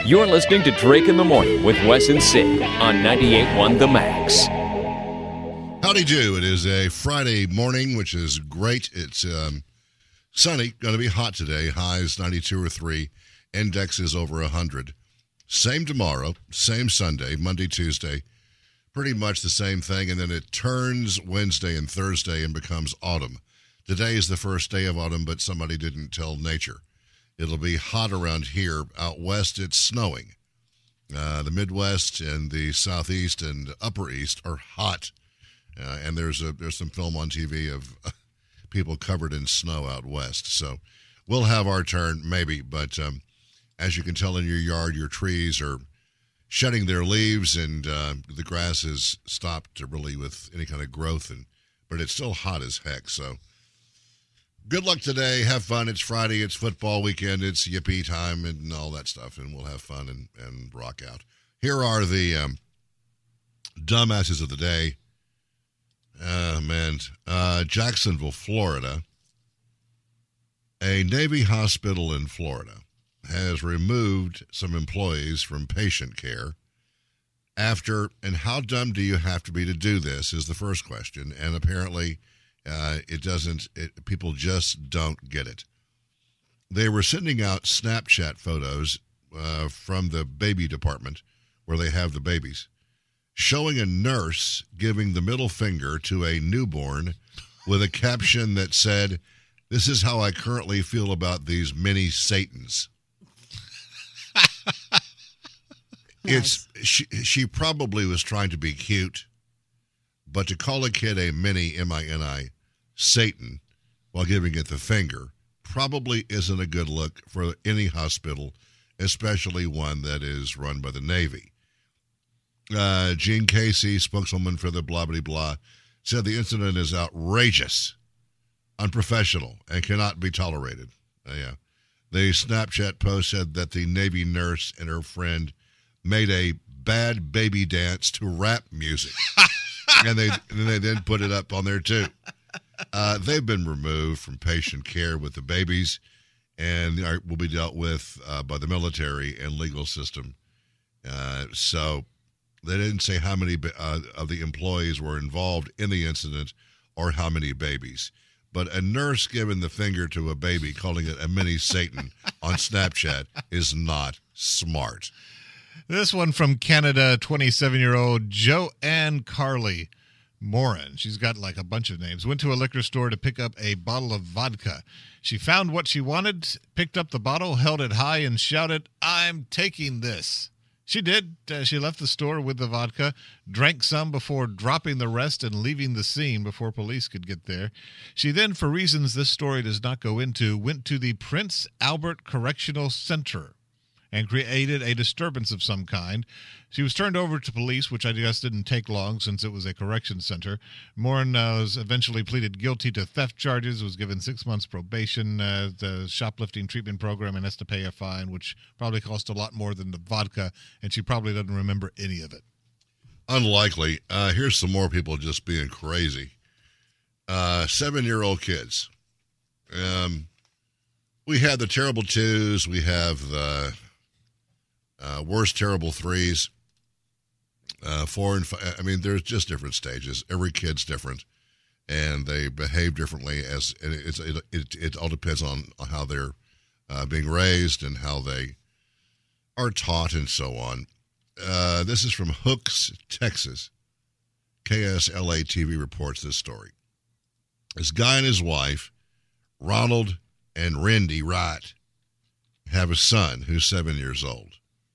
You're listening to Drake in the Morning with Wes and Sid on 98.1 The Max. Howdy do. It is a Friday morning, which is great. It's sunny, going to be hot today. Highs 92 or 3. Index is over 100. Same tomorrow, same Sunday, Monday, Tuesday. Pretty much the same thing, and then it turns Wednesday and Thursday and becomes autumn. Today is the first day of autumn, but somebody didn't tell nature. It'll be hot around here. Out west, it's snowing. The Midwest and the Southeast and Upper East are hot. And there's some film on TV of people covered in snow out west. So we'll have our turn, maybe. But as you can tell in your yard, your trees are shedding their leaves, and the grass has stopped really with any kind of growth. But it's still hot as heck. So good luck today. Have fun. It's Friday. It's football weekend. It's yippee time and all that stuff. And we'll have fun and rock out. Here are the dumbasses of the day. Jacksonville, Florida. A Navy hospital in Florida has removed some employees from patient care after, and how dumb do you have to be to do this is the first question, and apparently people just don't get it. They were sending out Snapchat photos from the baby department where they have the babies, showing a nurse giving the middle finger to a newborn with a caption that said, "This is how I currently feel about these mini Satans." Nice. She probably was trying to be cute, but to call a kid a mini, M-I-N-I, Satan, while giving it the finger probably isn't a good look for any hospital, especially one that is run by the Navy. Gene Casey, spokeswoman for the blah, blah, blah, said the incident is outrageous, unprofessional, and cannot be tolerated. The Snapchat post said that the Navy nurse and her friend made a bad baby dance to rap music, and they then put it up on there too. They've been removed from patient care with the babies, and will be dealt with by the military and legal system. So they didn't say how many of the employees were involved in the incident or how many babies. But a nurse giving the finger to a baby, calling it a mini Satan on Snapchat, is not smart. This one from Canada, 27-year-old Joanne Carly Morin. She's got like a bunch of names. Went to a liquor store to pick up a bottle of vodka. She found what she wanted, picked up the bottle, held it high, and shouted, "I'm taking this." She did. She left the store with the vodka, drank some before dropping the rest and leaving the scene before police could get there. She then, for reasons this story does not go into, went to the Prince Albert Correctional Center and created a disturbance of some kind. She was turned over to police, which I guess didn't take long since it was a correction center. Morin was eventually pleaded guilty to theft charges, was given 6 months probation, the shoplifting treatment program, and has to pay a fine, which probably cost a lot more than the vodka, and she probably doesn't remember any of it. Unlikely. Here's some more people just being crazy. 7-year-old kids. We have the terrible twos. We have the worst terrible threes. 4 and 5. I mean, there's just different stages. Every kid's different, and they behave differently. It all depends on how they're being raised and how they are taught and so on. This is from Hooks, Texas. KSLA TV reports this story. This guy and his wife, Ronald and Randy Wright, have a son who's 7 years old.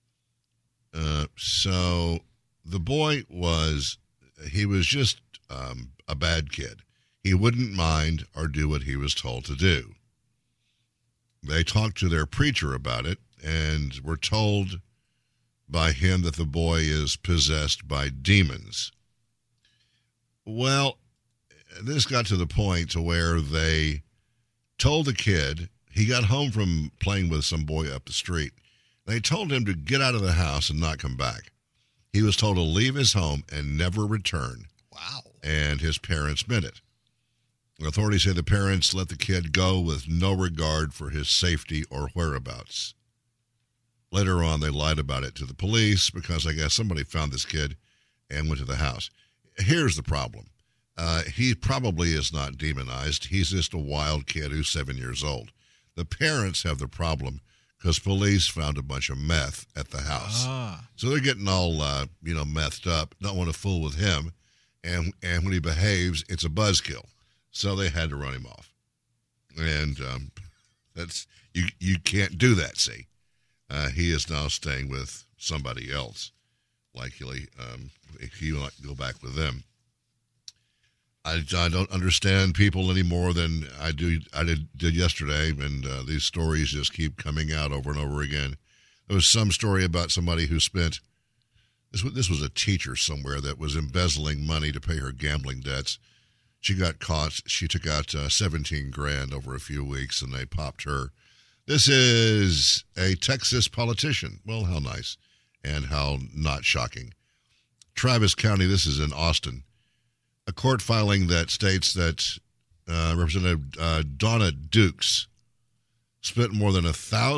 So the boy was just a bad kid. He wouldn't mind or do what he was told to do. They talked to their preacher about it and were told by him that the boy is possessed by demons. Well, this got to the point to where they told the kid, he got home from playing with some boy up the street. They told him to get out of the house and not come back. He was told to leave his home and never return. Wow. And his parents meant it. Authorities say the parents let the kid go with no regard for his safety or whereabouts. Later on, they lied about it to the police because I guess somebody found this kid and went to the house. Here's the problem. He probably is not demonized. He's just a wild kid who's 7 years old. The parents have the problem because police found a bunch of meth at the house. So they're getting all, methed up, don't want to fool with him. And when he behaves, it's a buzzkill. So they had to run him off. And that's you can't do that, see. He is now staying with somebody else. Likely, he will go back with them. I don't understand people any more than I did yesterday, and these stories just keep coming out over and over again. There was some story about somebody who spent this was a teacher somewhere that was embezzling money to pay her gambling debts. She got caught. She took out $17,000 over a few weeks, and they popped her. This is a Texas politician. Well, how nice and how not shocking. Travis County, this is in Austin. A court filing that states that Representative Donna Dukes spent more than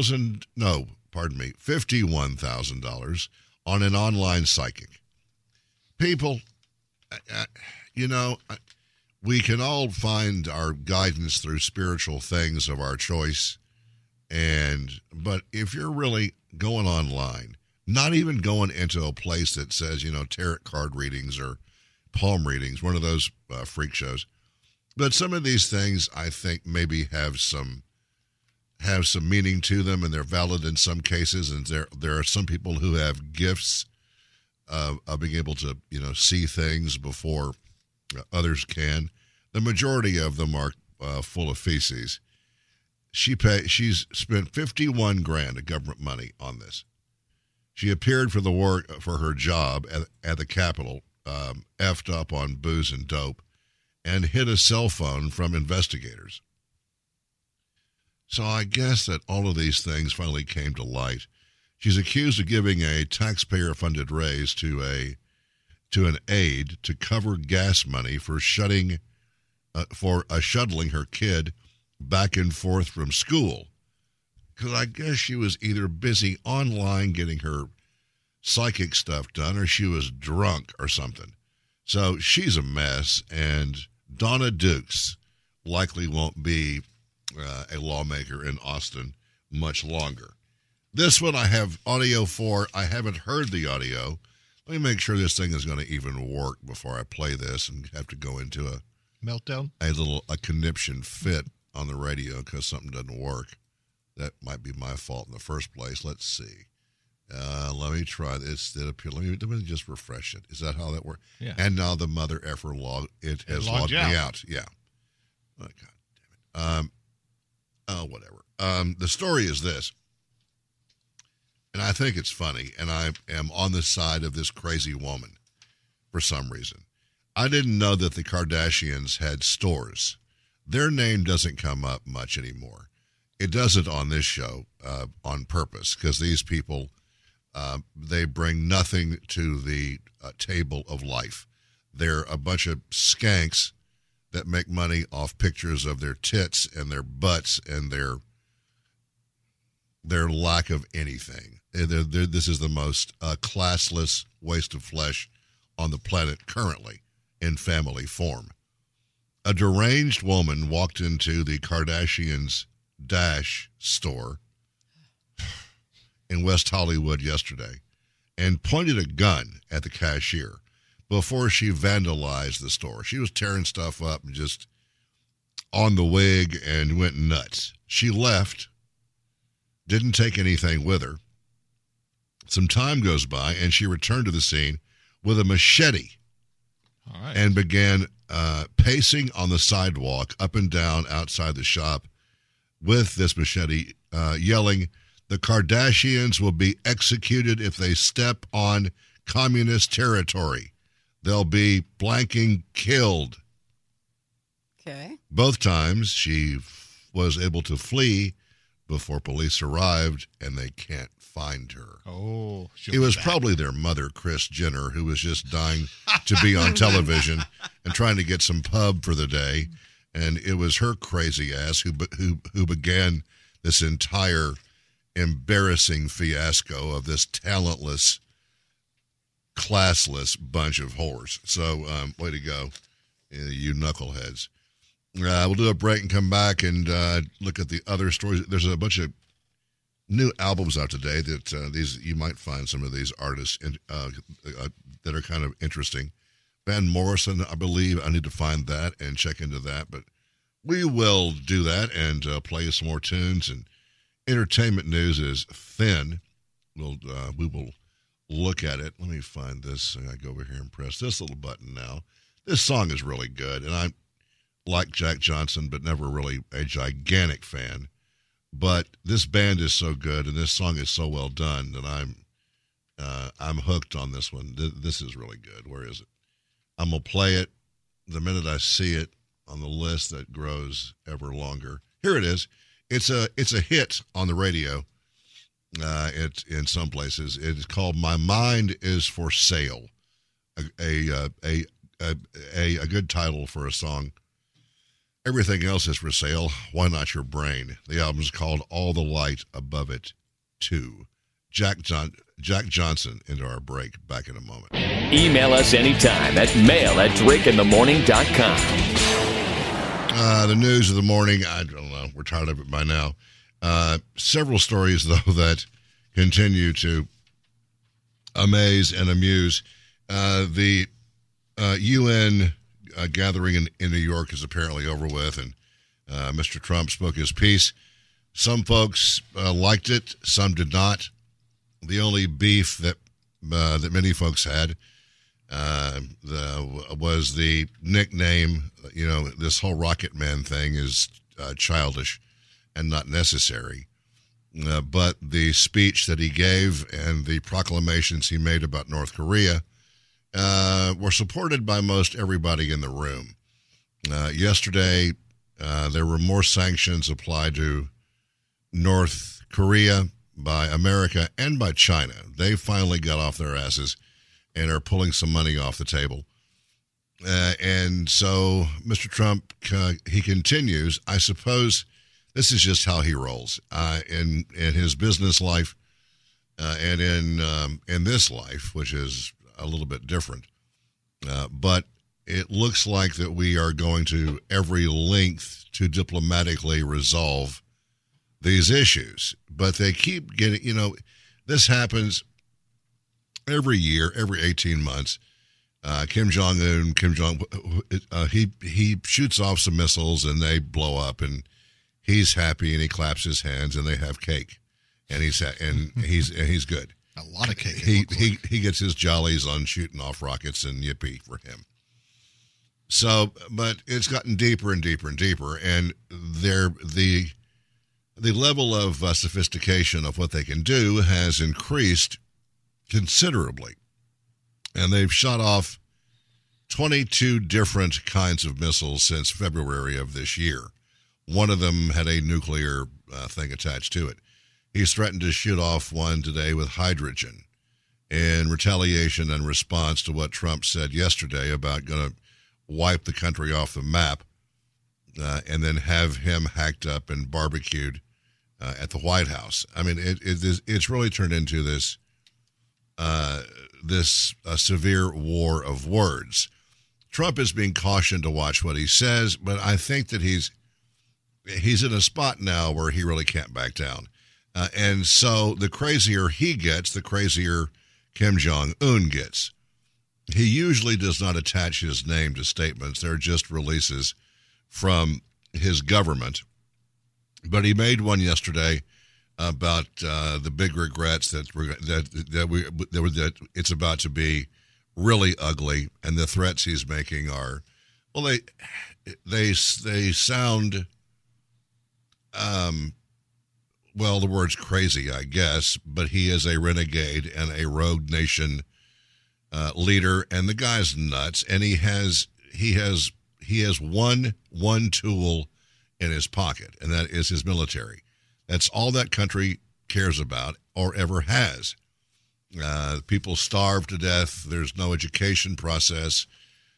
$51,000 on an online psychic. People, we can all find our guidance through spiritual things of our choice. But if you're really going online, not even going into a place that says, tarot card readings or palm readings, one of those freak shows. But some of these things, I think, maybe have some meaning to them, and they're valid in some cases. And there are some people who have gifts of being able to, see things before others can. The majority of them are full of feces. She's spent $51,000 of government money on this. She appeared for her job at the Capitol, effed up on booze and dope, and hid a cell phone from investigators. So I guess that all of these things finally came to light. She's accused of giving a taxpayer-funded raise to an aide to cover gas money for shuttling her kid back and forth from school. Because I guess she was either busy online getting her psychic stuff done, or she was drunk or something. So she's a mess, and Donna Dukes likely won't be a lawmaker in Austin much longer. This one I have audio for. I haven't heard the audio. Let me make sure this thing is going to even work before I play this and have to go into a meltdown, a conniption fit on the radio because something doesn't work. That might be my fault in the first place. Let's see. Let me try this. Let me just refresh it. Is that how that works? Yeah. And now the mother effer has logged me out. Yeah. Oh, God damn it. Whatever. The story is this, and I think it's funny, and I am on the side of this crazy woman for some reason. I didn't know that the Kardashians had stores. Their name doesn't come up much anymore. It doesn't on this show on purpose because these people, they bring nothing to the table of life. They're a bunch of skanks that make money off pictures of their tits and their butts and their lack of anything. This is the most classless waste of flesh on the planet currently in family form. A deranged woman walked into the Kardashians' Dash store in West Hollywood yesterday and pointed a gun at the cashier before she vandalized the store. She was tearing stuff up and just on the wig and went nuts. She left, didn't take anything with her. Some time goes by and she returned to the scene with a machete. All right. And began pacing on the sidewalk up and down outside the shop with this machete, yelling, "The Kardashians will be executed if they step on communist territory. They'll be blanking killed." Okay. Both times she was able to flee before police arrived, and they can't find her. Oh, it was probably their mother, Kris Jenner, who was just dying to be on television and trying to get some pub for the day. And it was her crazy ass who began this entire embarrassing fiasco of this talentless, classless bunch of whores. So, way to go, you knuckleheads. We'll do a break and come back and look at the other stories. There's a bunch of new albums out today that you might find some of these artists that are kind of interesting. Van Morrison, I believe. I need to find that and check into that, but we will do that and play some more tunes. And entertainment news is thin. We will look at it. Let me find this. I go over here and press this little button now. This song is really good, and I like Jack Johnson, but never really a gigantic fan. But this band is so good, and this song is so well done that I'm hooked on this one. This is really good. Where is it? I'm gonna play it the minute I see it on the list that grows ever longer. Here it is. It's a hit on the radio. It's in some places. It's called "My Mind Is for Sale." A good title for a song. Everything else is for sale. Why not your brain? The album's called "All the Light Above It 2." Jack Johnson into our break. Back in a moment. Email us anytime at mail@drakeinthemorning.com. The news of the morning, I don't know. We're tired of it by now. Several stories, though, that continue to amaze and amuse. The UN gathering in New York is apparently over with, and Mr. Trump spoke his piece. Some folks liked it, some did not. The only beef that many folks had was the nickname. You know, this whole Rocket Man thing is childish and not necessary. But the speech that he gave and the proclamations he made about North Korea were supported by most everybody in the room. Yesterday, there were more sanctions applied to North Korea by America and by China. They finally got off their asses and are pulling some money off the table. And so Mr. Trump, he continues. I suppose this is just how he rolls in his business life and in this life, which is a little bit different. But it looks like that we are going to every length to diplomatically resolve these issues. But they keep getting, this happens every year, every 18 months. Kim Jong-un, he shoots off some missiles and they blow up, and he's happy and he claps his hands and they have cake, and he's good. A lot of cake. He gets his jollies on shooting off rockets, and yippee for him. So, but it's gotten deeper and deeper and deeper, and the level of sophistication of what they can do has increased considerably. And they've shot off 22 different kinds of missiles since February of this year. One of them had a nuclear thing attached to it. He's threatened to shoot off one today with hydrogen in retaliation and response to what Trump said yesterday about going to wipe the country off the map and then have him hacked up and barbecued at the White House. I mean, it's really turned into this severe war of words. Trump is being cautioned to watch what he says, but I think that he's in a spot now where he really can't back down. And so the crazier he gets, the crazier Kim Jong-un gets. He usually does not attach his name to statements. They're just releases from his government. But he made one yesterday about the big regrets that it's about to be really ugly, and the threats he's making are, well, they sound, well, the word's crazy, I guess, but he is a renegade and a rogue nation leader, and the guy's nuts, and he has one tool in his pocket, and that is his military. That's all that country cares about or ever has. People starve to death. There's no education process.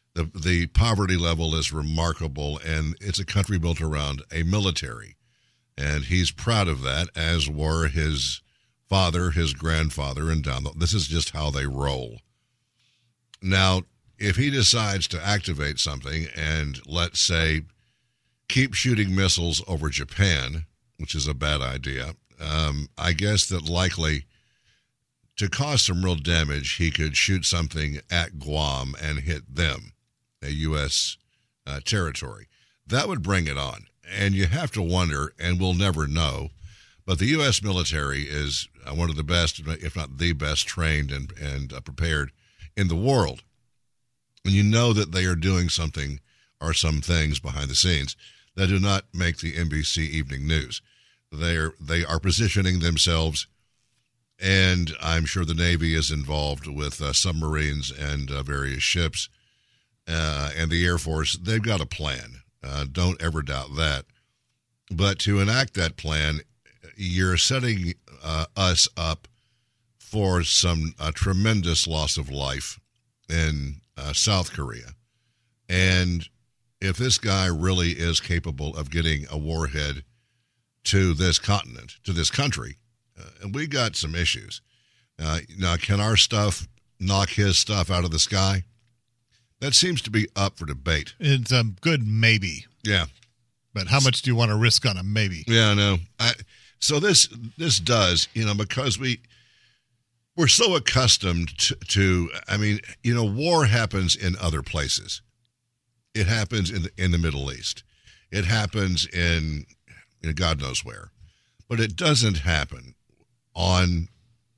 The poverty level is remarkable, and it's a country built around a military. And he's proud of that, as were his father, his grandfather, and this is just how they roll. Now, if he decides to activate something and, let's say, keep shooting missiles over Japan, which is a bad idea, I guess that likely to cause some real damage, he could shoot something at Guam and hit them, a U.S. Territory. That would bring it on. And you have to wonder, and we'll never know, but the U.S. military is one of the best, if not the best, trained and prepared in the world. And you know that they are doing something or some things behind the scenes that do not make the NBC evening news. They are positioning themselves, and I'm sure the Navy is involved with submarines and various ships, and the Air Force. They've got a plan. Don't ever doubt that. But to enact that plan, you're setting us up for some tremendous loss of life in South Korea. And if this guy really is capable of getting a warhead to this continent, to this country, and we got some issues. Now, can our stuff knock his stuff out of the sky? That seems to be up for debate. It's a good maybe. Yeah. But how much do you want to risk on a maybe? Yeah, I know. So this does, because we're so accustomed to, war happens in other places. It happens in the Middle East. It happens in God knows where. But it doesn't happen on,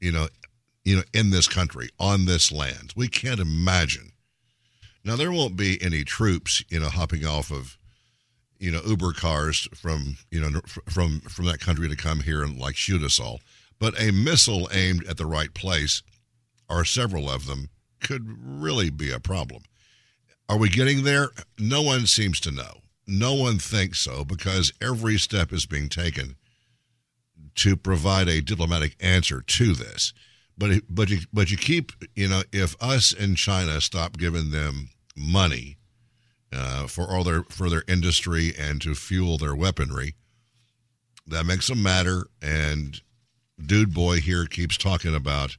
in this country, on this land. We can't imagine. Now, there won't be any troops, hopping off of, Uber cars from that country to come here and shoot us all. But a missile aimed at the right place, or several of them, could really be a problem. Are we getting there? No one seems to know. No one thinks so, because every step is being taken to provide a diplomatic answer to this. But you keep, if us and China stop giving them money for their industry and to fuel their weaponry, that makes them matter. And Dude Boy here keeps talking about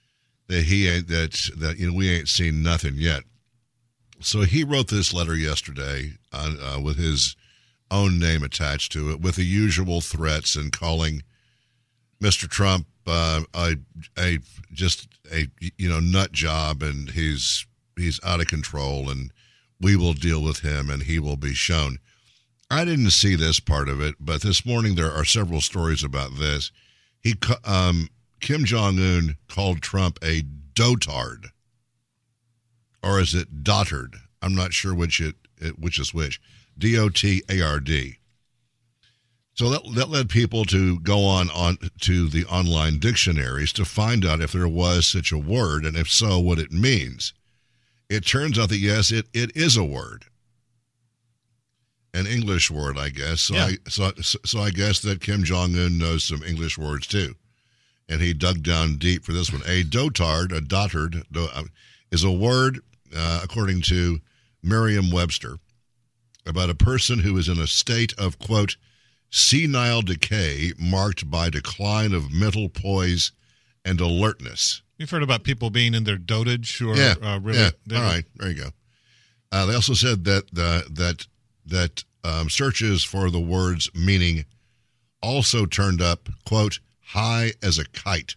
that we ain't seen nothing yet. So he wrote this letter yesterday with his own name attached to it, with the usual threats and calling Mr. Trump just a nut job, and he's out of control, and we will deal with him and he will be shown. I didn't see this part of it, but this morning there are several stories about this. Kim Jong-un called Trump a dotard, or is it dotard? I'm not sure which is which. D-O-T-A-R-D. So that led people to go on to the online dictionaries to find out if there was such a word, and if so, what it means. It turns out that, yes, it is a word. An English word, I guess. So, yeah. So I guess that Kim Jong-un knows some English words, too. And he dug down deep for this one. A dotard, is a word, according to Merriam-Webster, about a person who is in a state of, quote, senile decay marked by decline of mental poise and alertness. You've heard about people being in their dotage, or really? Yeah. All right, there you go. They also said that searches for the words meaning also turned up, quote, high as a kite.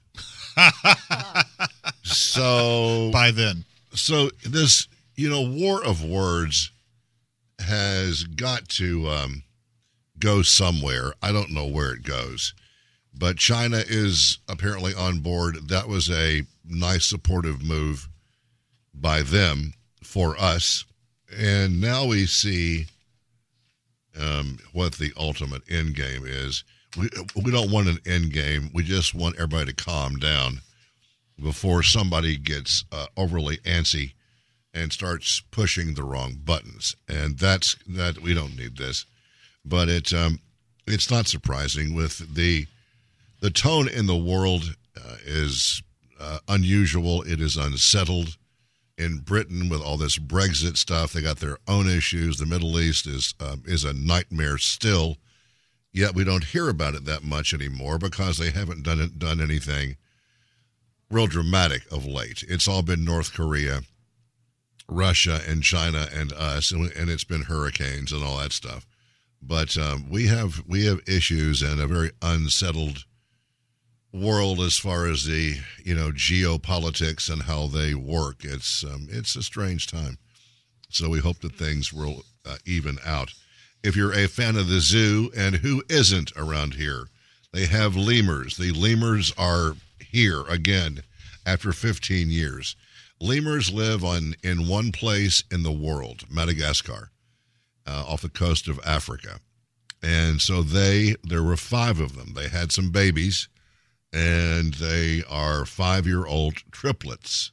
So by then, so this war of words has got to go somewhere. I don't know where it goes, but China is apparently on board. That was a nice supportive move by them for us, and now we see what the ultimate end game is. We don't want an end game. We just want everybody to calm down before somebody gets overly antsy and starts pushing the wrong buttons. And that we don't need this. But it's not surprising. With the tone in the world is unusual. It is unsettled. In Britain, with all this Brexit stuff, they got their own issues. The Middle East is a nightmare still. Yet we don't hear about it that much anymore because they haven't done anything real dramatic of late. It's all been North Korea, Russia, and China, and us, and it's been hurricanes and all that stuff. But we have issues and a very unsettled world as far as the geopolitics and how they work. It's a strange time. So we hope that things will even out. If you're a fan of the zoo, and who isn't around here, they have lemurs. The lemurs are here again after 15 years. Lemurs live in one place in the world, Madagascar, off the coast of Africa. And so there were 5 of them. They had some babies, and they are 5-year-old triplets.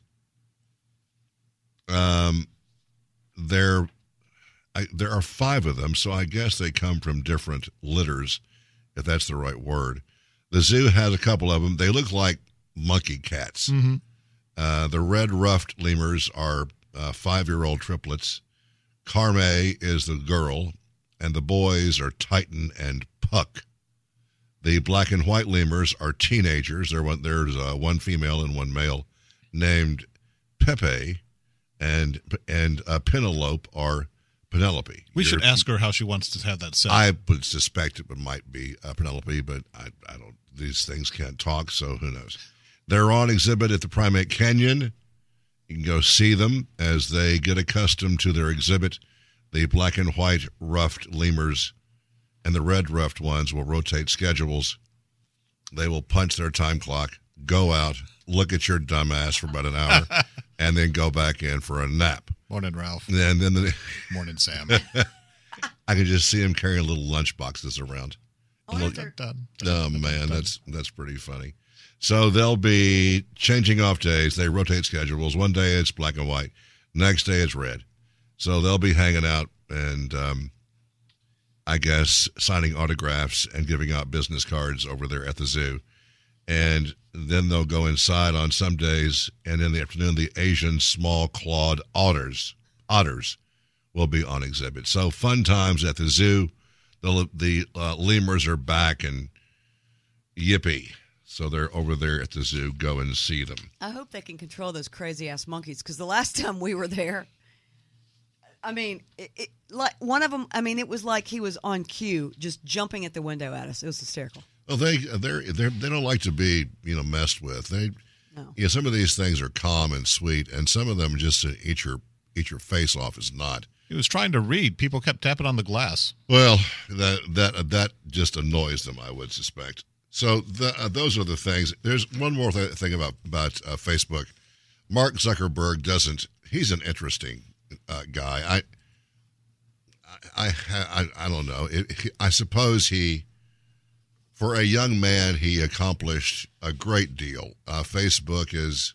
There are 5 of them, so I guess they come from different litters, if that's the right word. The zoo has a couple of them. They look like monkey cats. Mm-hmm. The red-ruffed lemurs are 5-year-old triplets. Carme is the girl, and the boys are Titan and Puck. The black and white lemurs are teenagers. There's one female and one male named Pepe, and Penelope are Penelope. We should ask her how she wants to have that set. I would suspect it might be Penelope, but I don't. These things can't talk, so who knows? They're on exhibit at the Primate Canyon. You can go see them as they get accustomed to their exhibit. The black and white ruffed lemurs and the red ruffed ones will rotate schedules. They will punch their time clock, go out, look at your dumbass for about an hour, and then go back in for a nap. Morning, Ralph. And then Morning, Sam. I can just see them carrying little lunch boxes around. Done. Oh, man, that's pretty funny. So they'll be changing off days. They rotate schedules. One day it's black and white. Next day it's red. So they'll be hanging out and, I guess, signing autographs and giving out business cards over there at the zoo. And then they'll go inside on some days, and in the afternoon, the Asian small-clawed otters will be on exhibit. So fun times at the zoo. The lemurs are back, and yippee. So they're over there at the zoo. Go and see them. I hope they can control those crazy-ass monkeys, because the last time we were there, I mean, like one of them, I mean, it was like he was on cue, just jumping at the window at us. It was hysterical. Well, they don't like to be messed with. Some of these things are calm and sweet, and some of them just to eat your face off is not. He was trying to read. People kept tapping on the glass. Well, that just annoys them, I would suspect. So those are the things. There's one more thing about Facebook. Mark Zuckerberg doesn't. He's an interesting guy. I don't know. I suppose for a young man, he accomplished a great deal. Facebook is,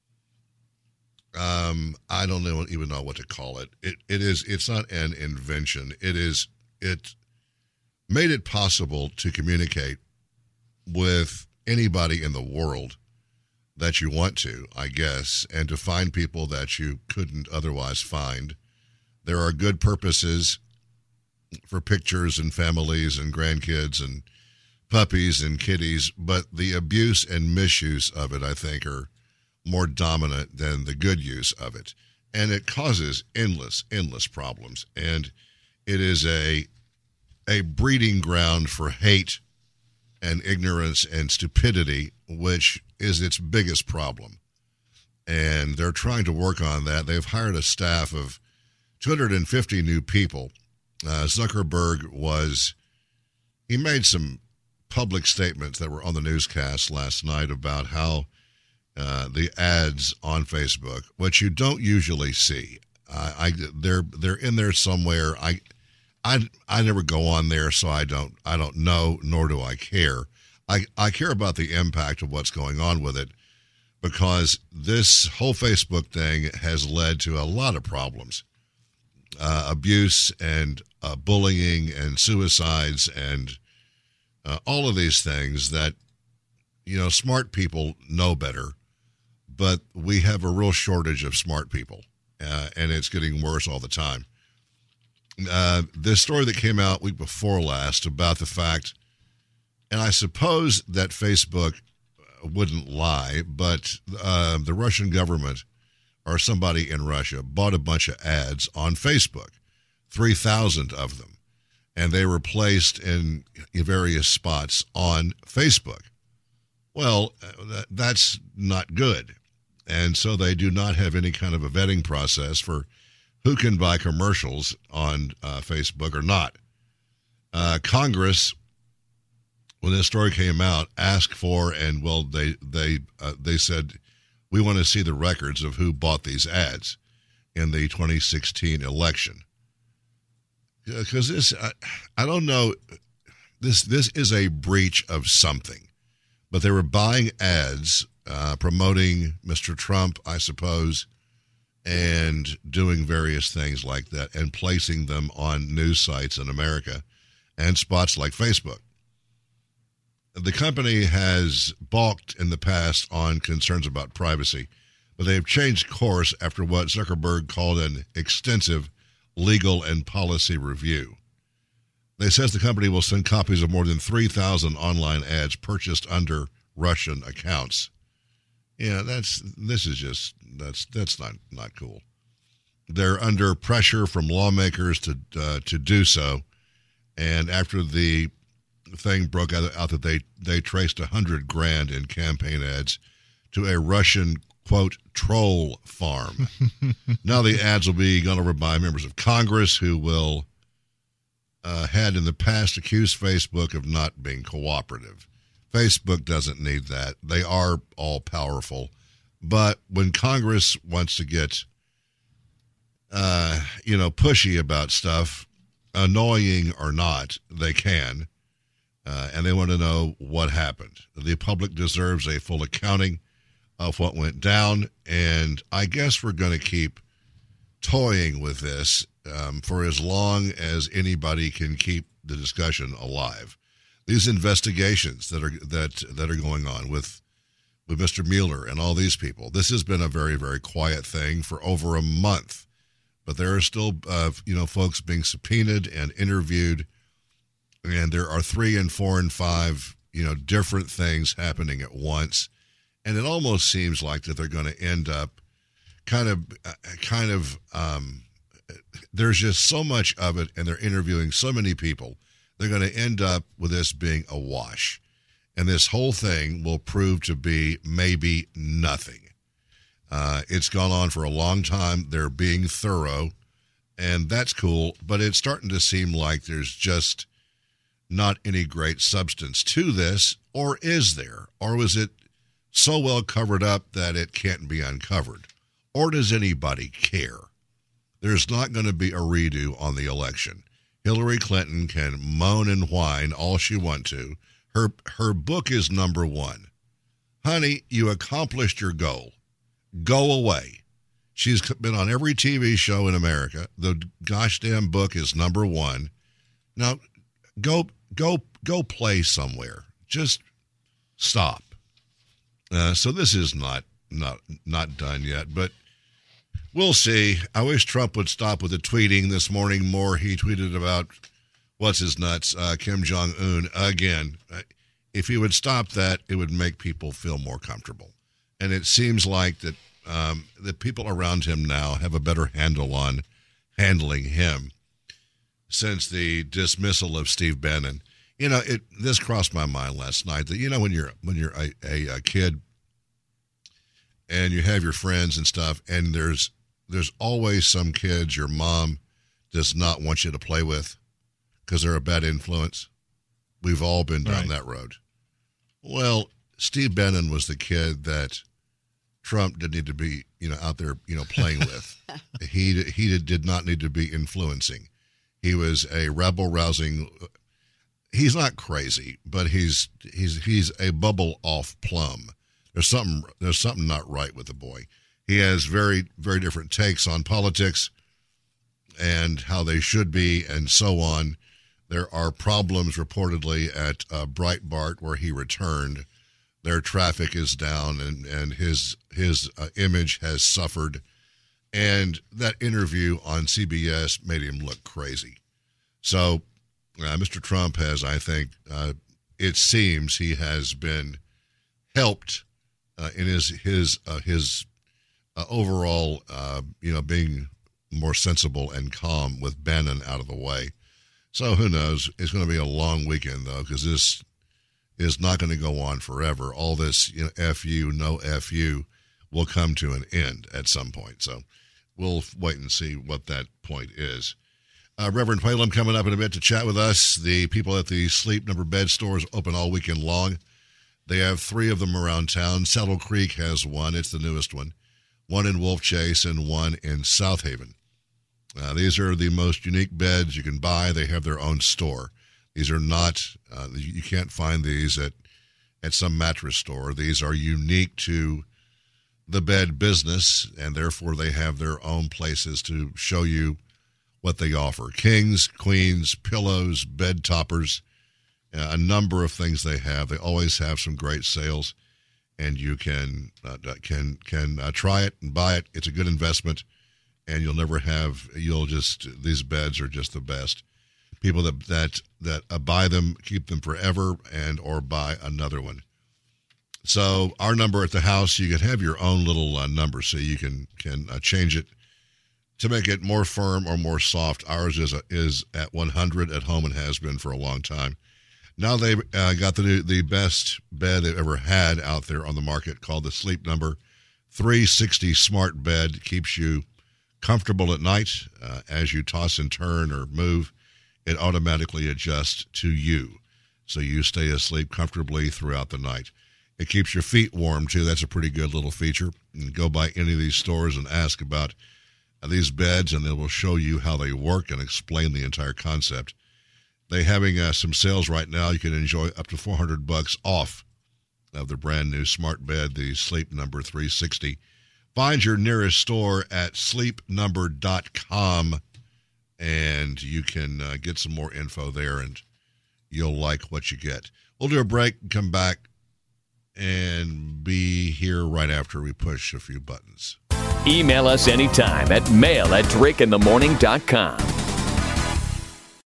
I don't even know what to call it. It's not an invention. It made it possible to communicate with anybody in the world that you want to, I guess, and to find people that you couldn't otherwise find. There are good purposes for pictures and families and grandkids and puppies and kitties, but the abuse and misuse of it, I think, are more dominant than the good use of it. And it causes endless problems. And it is a breeding ground for hate and ignorance and stupidity, which is its biggest problem. And they're trying to work on that. They've hired a staff of 250 new people. Zuckerberg he made some public statements that were on the newscast last night about how the ads on Facebook, which you don't usually see, they're in there somewhere. I never go on there, so I don't know, nor do I care. I care about the impact of what's going on with it, because this whole Facebook thing has led to a lot of problems. Abuse and bullying and suicides and all of these things that, smart people know better, but we have a real shortage of smart people, and it's getting worse all the time. this story that came out week before last about the fact, and I suppose that Facebook wouldn't lie, but the Russian government or somebody in Russia bought a bunch of ads on Facebook, 3,000 of them, and they were placed in various spots on Facebook. Well, that's not good, and so they do not have any kind of a vetting process for who can buy commercials on Facebook or not. Congress, when this story came out, asked for, and well, they said, we want to see the records of who bought these ads in the 2016 election. Because this, I don't know, this is a breach of something. But they were buying ads, promoting Mr. Trump, I suppose, and doing various things like that, and placing them on news sites in America and spots like Facebook. The company has balked in the past on concerns about privacy, but they have changed course after what Zuckerberg called an extensive legal and policy review. They says the company will send copies of more than 3,000 online ads purchased under Russian accounts. Yeah, that's not cool. They're under pressure from lawmakers to do so, and after the thing broke out that they traced $100,000 in campaign ads to a Russian, quote, troll farm. Now the ads will be gone over by members of Congress who will had in the past accused Facebook of not being cooperative. Facebook doesn't need that. They are all powerful. But when Congress wants to get, pushy about stuff, annoying or not, they can. And they want to know what happened. The public deserves a full accounting of what went down. And I guess we're going to keep toying with this for as long as anybody can keep the discussion alive. These investigations that are going on with Mr. Mueller and all these people, this has been a very, very quiet thing for over a month. But there are still, folks being subpoenaed and interviewed. And there are 3 and 4 and 5, different things happening at once. And it almost seems like that they're going to end up there's just so much of it, and they're interviewing so many people. They're going to end up with this being a wash. And this whole thing will prove to be maybe nothing. It's gone on for a long time. They're being thorough, and that's cool. But it's starting to seem like there's just not any great substance to this, or is there? Or was it so well covered up that it can't be uncovered? Or does anybody care? There's not going to be a redo on the election. Hillary Clinton can moan and whine all she wants to. Her book is number 1. Honey, you accomplished your goal. Go away. She's been on every TV show in America. The gosh damn book is number 1. Now, go play somewhere. Just stop. So this is not done yet, but we'll see. I wish Trump would stop with the tweeting this morning more. He tweeted about what's his nuts, Kim Jong-un again. If he would stop that, it would make people feel more comfortable. And it seems like that the people around him now have a better handle on handling him since the dismissal of Steve Bannon. This crossed my mind last night that, when you're a kid and you have your friends and stuff, and there's always some kids your mom does not want you to play with because they're a bad influence. We've all been down that road. Well, Steve Bannon was the kid that Trump didn't need to be, out there, playing with. He did not need to be influencing. He was a rebel-rousing. He's not crazy, but he's a bubble off plum. There's something not right with the boy. He has very, very different takes on politics and how they should be, and so on. There are problems reportedly at Breitbart where he returned. Their traffic is down, and his image has suffered. And that interview on CBS made him look crazy. So Mr. Trump has, I think, it seems he has been helped in his overall, being more sensible and calm with Bannon out of the way. So who knows? It's going to be a long weekend, though, because this is not going to go on forever. All this, F you, no F you, will come to an end at some point. So we'll wait and see what that point is. Reverend Whalum coming up in a bit to chat with us. The people at the Sleep Number bed stores open all weekend long. They have 3 of them around town. Saddle Creek has one. It's the newest one. One in Wolf Chase and one in South Haven. These are the most unique beds you can buy. They have their own store. These are not, you can't find these at some mattress store. These are unique to the bed business, and therefore they have their own places to show you what they offer. Kings, queens, pillows, bed toppers, a number of things they have. They always have some great sales, and you can try it and buy it. It's a good investment, and these beds are just the best. People that buy them, keep them forever, and or buy another one. So our number at the house, you can have your own little number, so you can change it to make it more firm or more soft. Ours is at 100 at home and has been for a long time. Now they've got the best bed they've ever had out there on the market, called the Sleep Number 360 Smart Bed. Keeps you comfortable at night. As you toss and turn or move, it automatically adjusts to you, so you stay asleep comfortably throughout the night. It keeps your feet warm, too. That's a pretty good little feature. You can go by any of these stores and ask about these beds, and they will show you how they work and explain the entire concept. They're having some sales right now. You can enjoy up to $400 off of the brand new smart bed, the Sleep Number 360. Find your nearest store at sleepnumber.com, and you can get some more info there, and you'll like what you get. We'll do a break and come back and be here right after we push a few buttons. Email us anytime at mail@drakeinthemorning.com.